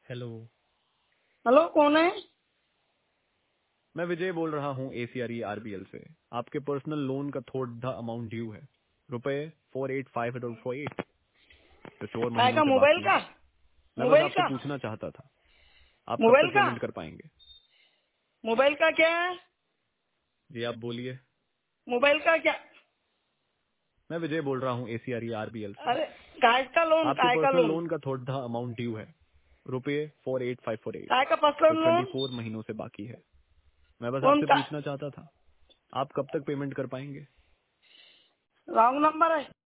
Hello. Hello, कौन है? मैं विजय बोल रहा हूँ ACRE RBL से। आपके पर्सनल लोन का थोड़ा अमाउंट ड्यू है, रुपए 485848 जो 4 काय महीनों का? से मोबाइल बाकी का? है। मैं बस मोबाइल आपसे का? पूछना चाहता था, आप कब मोबाइल तक का? पेमेंट कर पाएंगे? मोबाइल का क्या है? जी आप बोलिए। मोबाइल का क्या? मैं विजय बोल रहा हूँ ACRE RBL से। अरे, काय का लोन? आपके काय का पर्सनल लोन? लोन का थोड़ा अमाउंट ड्यू है, रुपए 48548 काय का जो पर्सनल लोन? 24 महीनों से बाकी है। मैं बस कौन आपसे का? पूछना चाहता था, आप कब तक पेमेंट कर पाएंगे? रॉन्ग नंबर है।